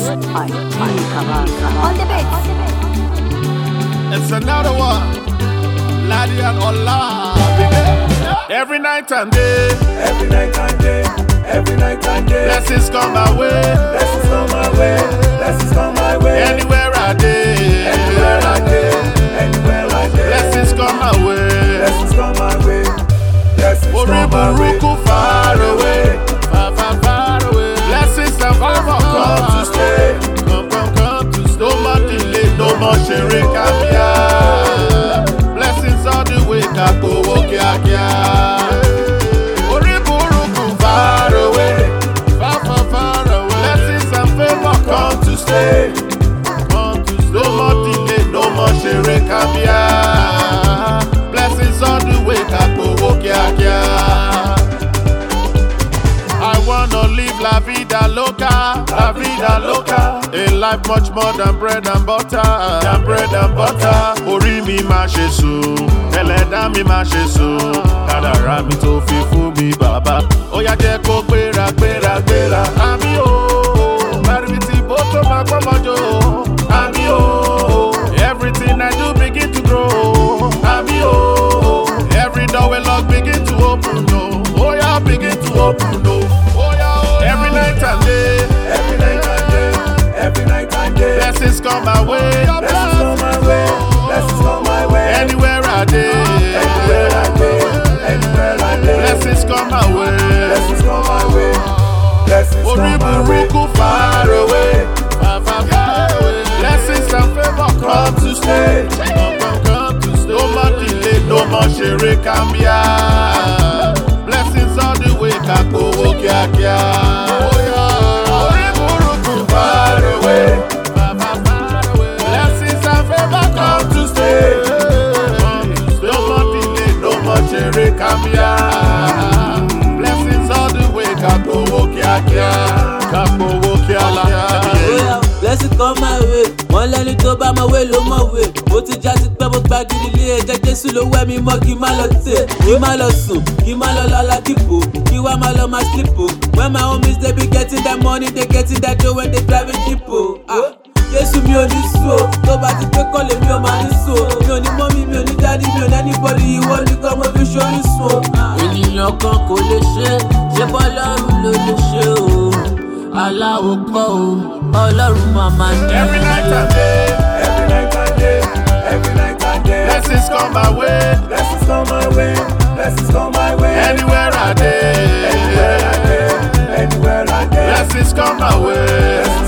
On the beat. It's another one. Laddie and Ola. Every night and day. Every night and day. Every night and day. Blessings come my way. Blessings come my way. Blessings come my way. Anywhere I day. Anywhere I day. Anywhere I day. Blessings come my way. Blessings come my way. Blessings come my way. Oriburuku far away. Far, far, far away. Blessings and favor come to stay. Come to stay. No more delay, no more sharing camia. Blessings all the way, kako wokiakia. Oriburuku far away. Far, far, far away. Blessings and favor come to stay. Come to stay. No more delay, no more sharing camia. Blessings all the way, kako wokiakia. I wanna live la vida loca, la vida loca. A life much more than bread and butter, than bread and butter. Orí mi máa ṣe sùn, ẹlẹ́dàá mi máa ṣe sùn. Kádàrá mi tó fi fún mi bàbá. Ó yá jẹ́ kó gbéra, gbéra, gbéra. Àmì o, mẹ́rin tí bó tó máa gbọ́mọjò. Àmì o, everything I do begin to grow. Àmì o, every door we lock begin to open. No, ó yá begin to open. No. Every night and day, Every night and day. Every night and day. blessings come my way. Blessings come my way. Blessings come my way. Anywhere I day, Anywhere I day. Anywhere I day. blessings come my way. Blessings come my way. Blessings come my way. Oriburuku far away, far, far, far away. Blessings and favor come to stay. Come to stay. No more delay, no more sharing cambia. Blessings all the way, kako wokiakia. Oriburuku far away, far, far, far away. Blessings and favor come to stay. Come to stay. No more delay, no more sharing cambia. Blessings all the way, kako wokiakia. Kako wokiala. Blessing come my way, wọ́n lẹ́ni tó bá máa wé ló mọ̀ wé. Mo ti já sí pé mo gba gidi ilé ẹ̀jẹ̀ Jésù ló wẹ́ mi mọ́ kí n má lọ tè, kí n má lọ sùn, kí n má lọ lọ́la dìbò, kí wá má lọ máa sleep o. When my homies dey be getting that money, they getting that dough when they driving jeep o. Jésù mi ò ní sùn o, tó bá ti pé kọ́lé mi ò máa ní sùn o. Mi ò ní mọ́mí, mi ò ní dádì, mi ò ní anybody, ìwọ nìkan mo fi ṣorí sùn o. Ènìyàn kan kò lè ṣe, ṣé bọ́lọ́run ló lè ṣe o. Aláwo kọ́ o, Ọlọ́run màmá ní. Every night and day, Every night and day. Every night and day. blessings come my way. Blessings come my way. Blessings come my way. Anywhere I day, Anywhere I day. Anywhere I day. blessings come my way. Blessings